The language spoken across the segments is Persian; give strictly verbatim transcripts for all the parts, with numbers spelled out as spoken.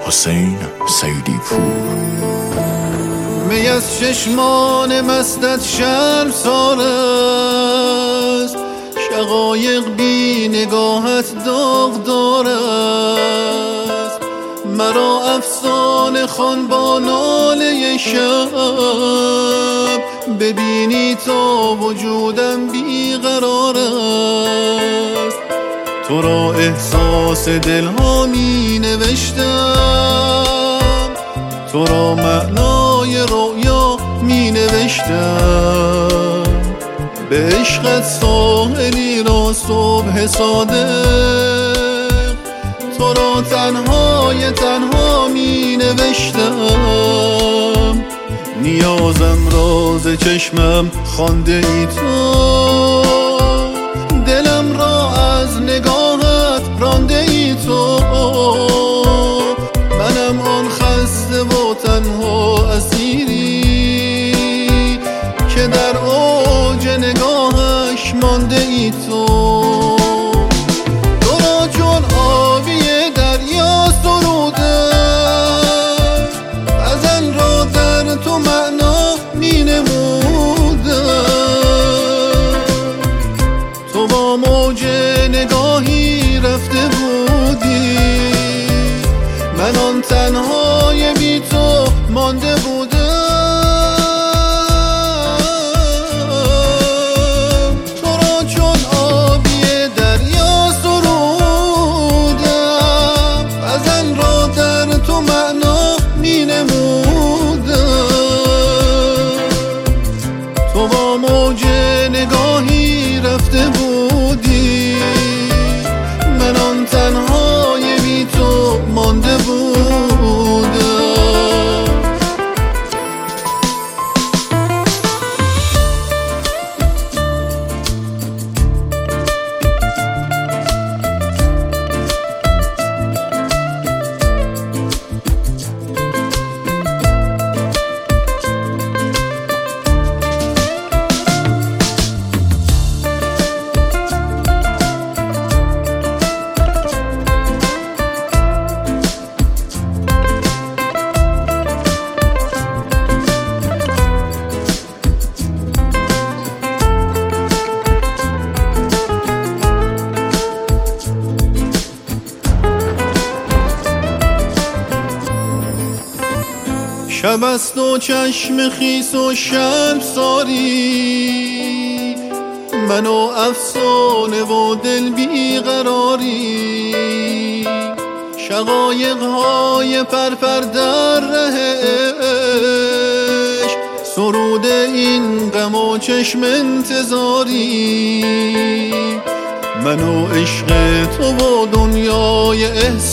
حسین سیدی پور. می از چشمان مستت شرمسار است، شقایق بی نگاهت داغدار است. مرا افسانه خوان با ناله شب، ببینی تا وجودم بیقرار است. تو را احساس دلها می نوشتم، تو را معنای رویا می نوشتم. به عشقت ساحلی را صبح صادق، تو را تنهای تنها می نوشتم. نیازم راز چشمم خوانده ای تو، دلم را از نگاهت رانده ای تو. منم آن خسته و تنها اسیری که در اوج نگاهش مانده ای تو. تو را چون آبی دریا سرودم، غزل را در تو معنا می نمودم. تو با موج نگاهی رفته بودی، من آن تنهای بی تو مانده بودم. تو را چون آبی دریا سرودم، غزل را در تو معنا می نمودم. تو با موج نگاهی رفته بودی، من آن تنهای بی تو مانده بودم. شب است و چشم خیس و شرمساری، من و افسانه و دل بیقراری. شقایق های پرپر در ره عشق، سرود این غم و چشم انتظاری. من و عشق تو و دنیای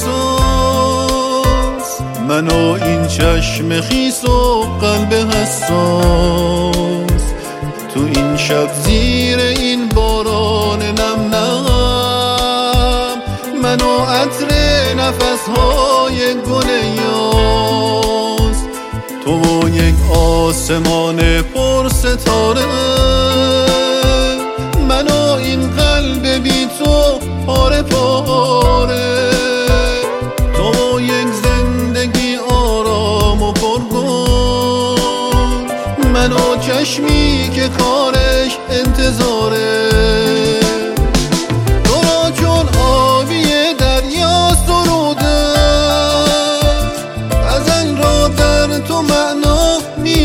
احساس، من و این چشم خیس و قلب حساس. تو این شب زیر این باران نم نم، من و عطر نفسهای گل یاس. تو و یک آسمان پر ستاره، من و این قلب بی تو پاره پاره. تو و یک زندگی آرام و پرگل، من و چشمی که کارش انتظاره. تو را چون آبی دریا سرودم، غزل را در تو معنا می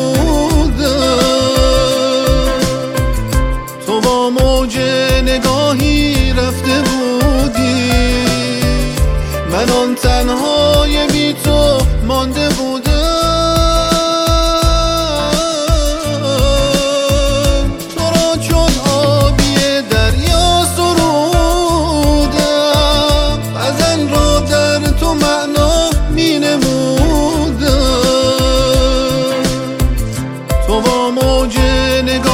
نمودم. تو با موج نگاهی رفته بودی، من آن تنهای بی تو مانده بودم. تو را چون آبی دریا سرودم، غزل را در تو معنا می نمودم. تو با موج نگاهی